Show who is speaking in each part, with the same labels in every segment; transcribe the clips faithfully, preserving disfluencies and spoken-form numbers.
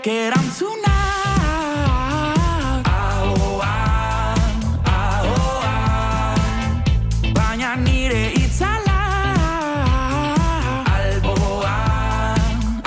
Speaker 1: erantzuna. Ahoan, ahoan, baina nire itzala. Alboan,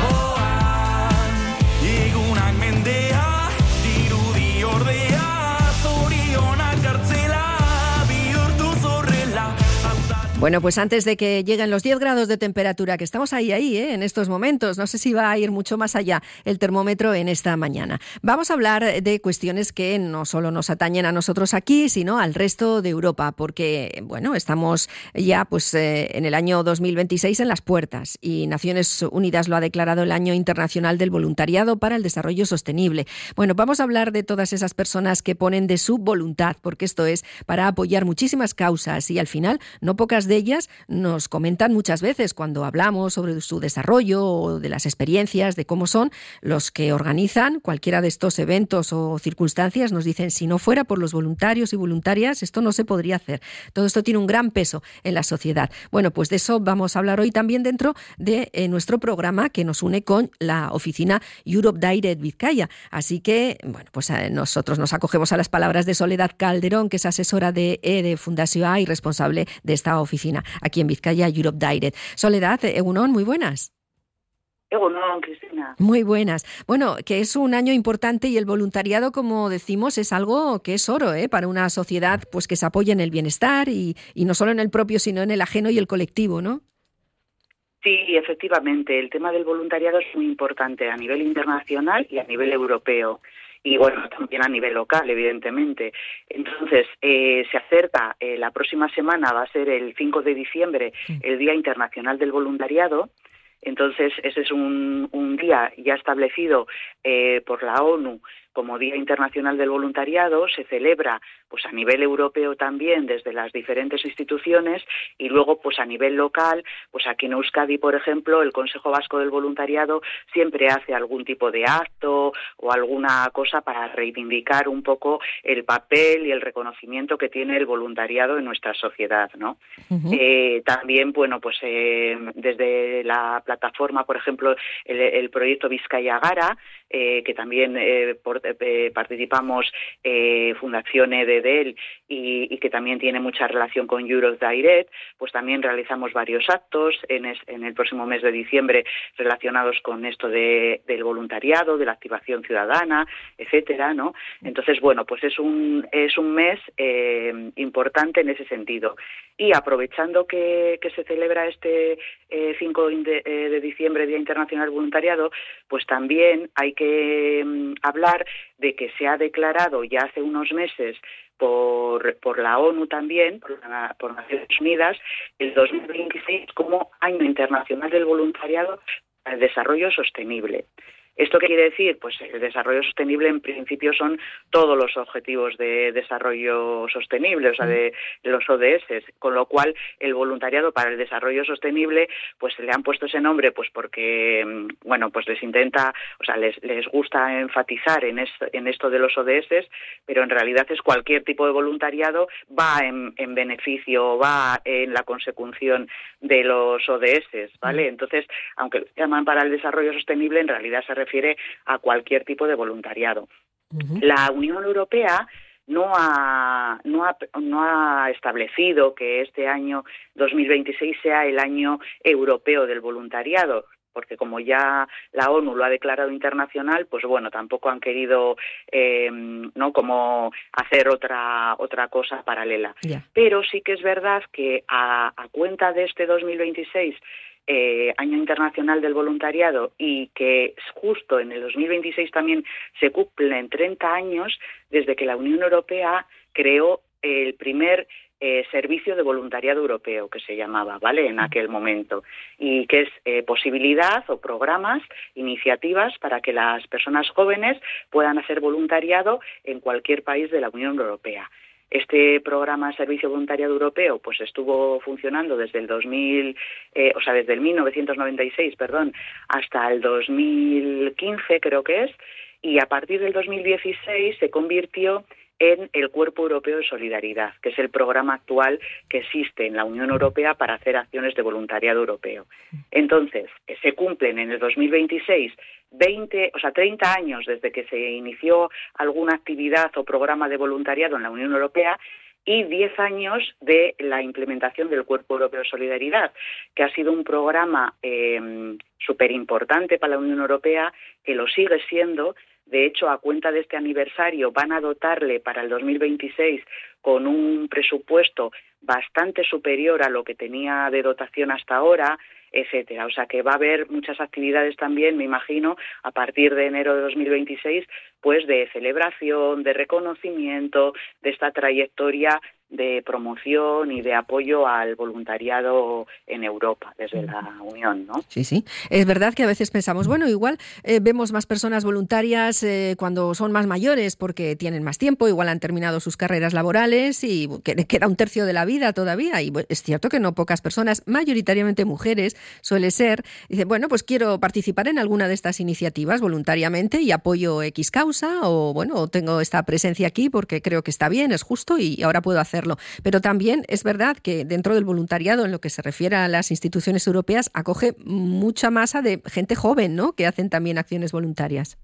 Speaker 1: alboan, egunak mendea, dirudi ordea, zorionak kartzela, bihurtu zorrela.
Speaker 2: Bueno, pues antes de que lleguen los diez grados de temperatura, que estamos ahí, ahí, ¿eh? En estos momentos, no sé si va a ir mucho más allá el termómetro en esta mañana. Vamos a hablar de cuestiones que no solo nos atañen a nosotros aquí, sino al resto de Europa, porque, bueno, estamos ya pues eh, en el año dos mil veintiséis en las puertas y Naciones Unidas lo ha declarado el Año Internacional del Voluntariado para el Desarrollo Sostenible. Bueno, vamos a hablar de todas esas personas que ponen de su voluntad, porque esto es para apoyar muchísimas causas y al final no pocas de ellas nos comentan muchas veces cuando hablamos sobre su desarrollo o de las experiencias, de cómo son los que organizan cualquiera de estos eventos o circunstancias, nos dicen, si no fuera por los voluntarios y voluntarias, esto no se podría hacer. Todo esto tiene un gran peso en la sociedad. Bueno, pues de eso vamos a hablar hoy también dentro de eh, nuestro programa que nos une con la oficina Europe Direct Vizcaya. Así que, bueno, pues eh, nosotros nos acogemos a las palabras de Soledad Calderón, que es asesora de E de Fundación A y responsable de esta oficina aquí en Vizcaya, Europe Direct. Soledad, Egunon, muy buenas.
Speaker 3: Egunon, Cristina.
Speaker 2: Muy buenas. Bueno, que es un año importante y el voluntariado, como decimos, es algo que es oro, ¿eh? Para una sociedad pues que se apoya en el bienestar y, y no solo en el propio, sino en el ajeno y el colectivo, ¿no?
Speaker 3: Sí, efectivamente. El tema del voluntariado es muy importante a nivel internacional y a nivel europeo. Y bueno, también a nivel local, evidentemente. Entonces, eh, se acerca, eh, la próxima semana va a ser el cinco de diciembre, el Día Internacional del Voluntariado. Entonces, ese es un, un día ya establecido eh, por la ONU como Día Internacional del Voluntariado. Se celebra pues a nivel europeo también desde las diferentes instituciones y luego pues a nivel local, pues aquí en Euskadi, por ejemplo, el Consejo Vasco del Voluntariado siempre hace algún tipo de acto o alguna cosa para reivindicar un poco el papel y el reconocimiento que tiene el voluntariado en nuestra sociedad, ¿no? Uh-huh. Eh, también, bueno, pues eh, desde la plataforma, por ejemplo, el, el proyecto Vizcaya Gara, eh, que también eh, por, eh, participamos eh, Fundación E D D E L y, y que también tiene mucha relación con Europe Direct, pues también realizamos varios actos en, es, en el próximo mes de diciembre relacionados con esto de, del voluntariado, de la activación ciudadana, etcétera, ¿no? Entonces, bueno, pues es un es un mes eh, importante en ese sentido. Y aprovechando que, que se celebra este eh, cinco de, eh, de diciembre, Día Internacional del Voluntariado, pues también hay que um, hablar de que se ha declarado ya hace unos meses por por la ONU también, por, la, por Naciones Unidas, el dos mil veintiséis como Año Internacional del Voluntariado para el Desarrollo Sostenible. ¿Esto qué quiere decir? Pues el desarrollo sostenible en principio son todos los objetivos de desarrollo sostenible, o sea, de, de los O D S, con lo cual el voluntariado para el desarrollo sostenible, pues le han puesto ese nombre pues porque, bueno, pues les intenta, o sea, les, les gusta enfatizar en esto, en esto de los O D S, pero en realidad es cualquier tipo de voluntariado va en, en beneficio, va en la consecución de los O D S, ¿vale? Entonces, aunque lo llaman para el desarrollo sostenible, en realidad se refiere a cualquier tipo de voluntariado. Uh-huh. La Unión Europea no ha, no ha, no ha establecido que este año dos mil veintiséis sea el año europeo del voluntariado, porque como ya la ONU lo ha declarado internacional, pues bueno, tampoco han querido eh, no como hacer otra otra cosa paralela. Yeah. Pero sí que es verdad que a, a cuenta de este dos mil veintiséis, Eh, Año Internacional del Voluntariado, y que justo en el dos mil veintiséis también se cumplen treinta años desde que la Unión Europea creó el primer eh, servicio de voluntariado europeo, que se llamaba, ¿vale?, en aquel momento, y que es eh, posibilidad o programas, iniciativas para que las personas jóvenes puedan hacer voluntariado en cualquier país de la Unión Europea. Este programa Servicio Voluntariado Europeo pues estuvo funcionando desde el dos mil, eh, o sea, desde el mil novecientos noventa y seis, perdón, hasta el dos mil quince creo que es, y a partir del dos mil dieciséis se convirtió en el Cuerpo Europeo de Solidaridad, que es el programa actual que existe en la Unión Europea para hacer acciones de voluntariado europeo. Entonces, se cumplen en el dos mil veintiséis veinte, o sea, treinta años desde que se inició alguna actividad o programa de voluntariado en la Unión Europea y diez años de la implementación del Cuerpo Europeo de Solidaridad, que ha sido un programa eh, súper importante para la Unión Europea, que lo sigue siendo. De hecho, a cuenta de este aniversario van a dotarle para el dos mil veintiséis con un presupuesto bastante superior a lo que tenía de dotación hasta ahora, etcétera. O sea que va a haber muchas actividades también, me imagino, a partir de enero de dos mil veintiséis, pues de celebración, de reconocimiento de esta trayectoria de promoción y de apoyo al voluntariado en Europa desde la Unión, ¿no?
Speaker 2: Sí, sí. Es verdad que a veces pensamos, bueno, igual eh, vemos más personas voluntarias eh, cuando son más mayores porque tienen más tiempo, igual han terminado sus carreras laborales y que, queda un tercio de la vida todavía. Y es cierto que no pocas personas, mayoritariamente mujeres, suele ser, dicen, bueno, pues quiero participar en alguna de estas iniciativas voluntariamente y apoyo X causa o, bueno, tengo esta presencia aquí porque creo que está bien, es justo y ahora puedo hacerlo. Pero también es verdad que dentro del voluntariado, en lo que se refiere a las instituciones europeas, acoge mucha masa de gente joven, ¿no?, que hacen también acciones voluntarias.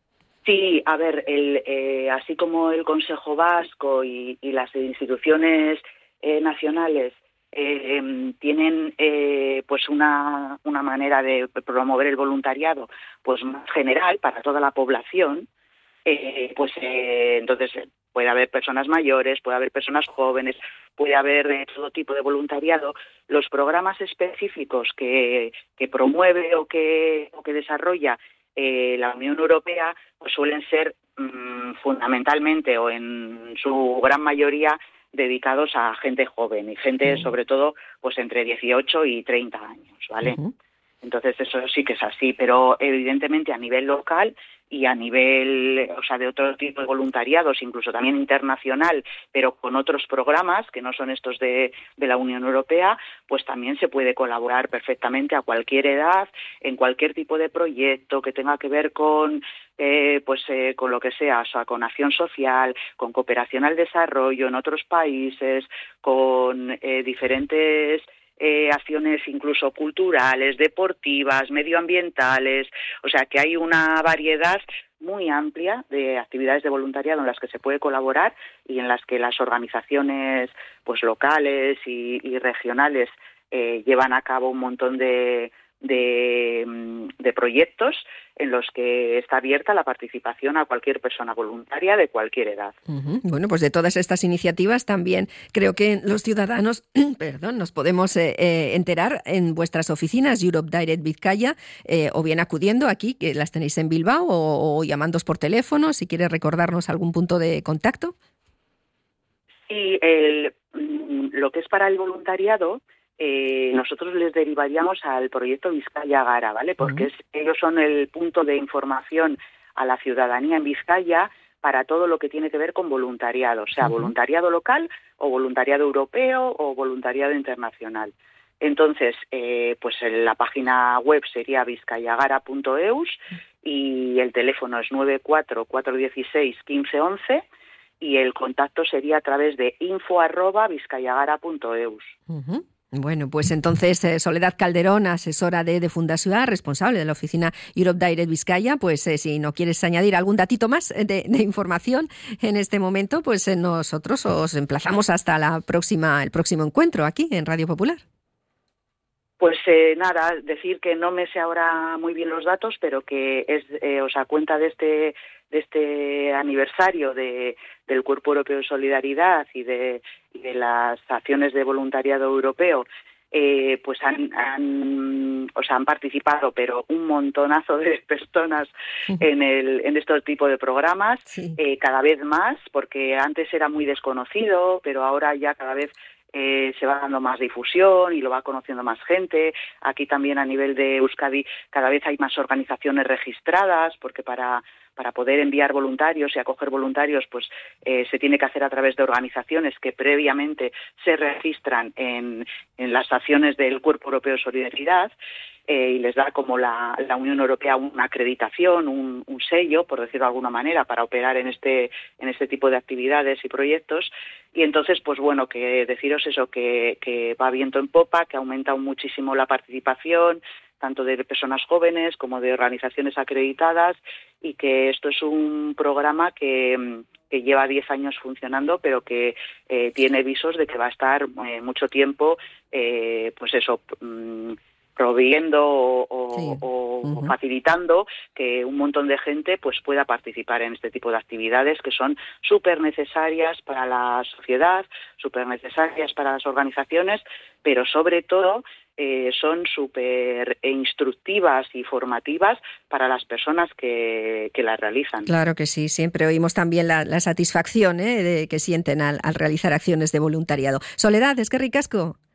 Speaker 3: Sí, a ver, el, eh, así como el Consejo Vasco y, y las instituciones eh, nacionales eh, eh, tienen eh, pues una, una manera de promover el voluntariado pues más general para toda la población, eh, pues eh, entonces puede haber personas mayores, puede haber personas jóvenes, puede haber de todo tipo de voluntariado. Los programas específicos que, que promueve o que, o que desarrolla eh, la Unión Europea pues suelen ser mmm, fundamentalmente o en su gran mayoría dedicados a gente joven y gente uh-huh. sobre todo pues entre dieciocho y treinta años, ¿vale? Uh-huh. Entonces eso sí que es así, pero evidentemente a nivel local y a nivel, o sea, de otro tipo de voluntariados, incluso también internacional, pero con otros programas que no son estos de, de la Unión Europea, pues también se puede colaborar perfectamente a cualquier edad, en cualquier tipo de proyecto que tenga que ver con, eh, pues, eh, con lo que sea, o sea, con acción social, con cooperación al desarrollo en otros países, con eh, diferentes Eh, acciones incluso culturales, deportivas, medioambientales, o sea que hay una variedad muy amplia de actividades de voluntariado en las que se puede colaborar y en las que las organizaciones pues locales y, y regionales eh, llevan a cabo un montón de, de, de proyectos en los que está abierta la participación a cualquier persona voluntaria de cualquier edad.
Speaker 2: Uh-huh. Bueno, pues de todas estas iniciativas también creo que los ciudadanos, perdón, nos podemos eh, eh, enterar en vuestras oficinas Europe Direct Vizcaya, eh, o bien acudiendo aquí, que las tenéis en Bilbao, o, o llamándoos por teléfono, si quieres recordarnos algún punto de contacto.
Speaker 3: Sí, el, lo que es para el voluntariado, Eh, nosotros les derivaríamos al proyecto Vizcaya Gara, ¿vale? Porque es, ellos son el punto de información a la ciudadanía en Vizcaya para todo lo que tiene que ver con voluntariado, o sea, uh-huh. voluntariado local o voluntariado europeo o voluntariado internacional. Entonces, eh, pues la página web sería vizcayagara punto eus y el teléfono es nueve cuatro cuatro uno seis uno cinco uno uno y el contacto sería a través de info arroba vizcayagara punto eus.
Speaker 2: Uh-huh. Bueno, pues entonces eh, Soledad Calderón, asesora de, de Fundacioa, responsable de la oficina Europe Direct Vizcaya, pues eh, si no quieres añadir algún datito más de, de información en este momento, pues eh, nosotros os emplazamos hasta la próxima, el próximo encuentro aquí en Radio Popular.
Speaker 3: Pues eh, nada, decir que no me sé ahora muy bien los datos, pero que es, eh, o sea, cuenta de este de este aniversario de, del Cuerpo Europeo de Solidaridad y de, y de las acciones de voluntariado europeo, eh, pues han, han, o sea, han participado, pero un montonazo de personas en el en este tipo de programas, sí. eh, cada vez más, porque antes era muy desconocido, pero ahora ya cada vez Eh, se va dando más difusión y lo va conociendo más gente. Aquí también a nivel de Euskadi cada vez hay más organizaciones registradas, porque para para poder enviar voluntarios y acoger voluntarios pues eh, se tiene que hacer a través de organizaciones que previamente se registran en, en las acciones del Cuerpo Europeo de Solidaridad. eh, y les da como la, la Unión Europea una acreditación, un, un sello, por decirlo de alguna manera, para operar en este, en este tipo de actividades y proyectos. Y entonces, pues bueno, que deciros eso, que, que va viento en popa, que ha aumentado muchísimo la participación, tanto de personas jóvenes como de organizaciones acreditadas, y que esto es un programa que, que lleva diez años funcionando, pero que eh, tiene visos de que va a estar eh, mucho tiempo, eh, pues eso, mmm, proviendo o, o, sí. o, uh-huh. o facilitando que un montón de gente pues pueda participar en este tipo de actividades que son súper necesarias para la sociedad, súper necesarias para las organizaciones, pero sobre todo eh, son súper instructivas y formativas para las personas que, que las realizan.
Speaker 2: Claro que sí, siempre oímos también la, la satisfacción ¿eh? de que sienten al, al realizar acciones de voluntariado. Soledad, es que ricasco.